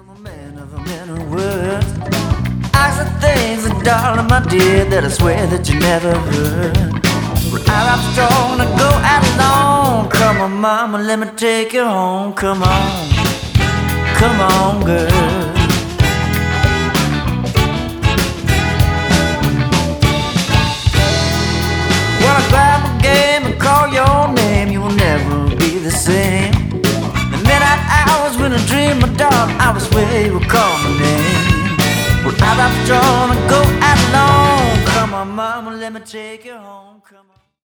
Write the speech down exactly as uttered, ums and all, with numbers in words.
I'm a man of a many words. I said things, darling, my dear, that I swear that you never heard. Well, I'm strong to go out alone. Come on, mama, let me take you home. Come on, come on, girl. When I grab a game and call your name, you will never be the same. The midnight hours when I dream my dark, I was where you would call my name. Well, I'm strong to go out alone. Come on, mama, let me take you home. Come on.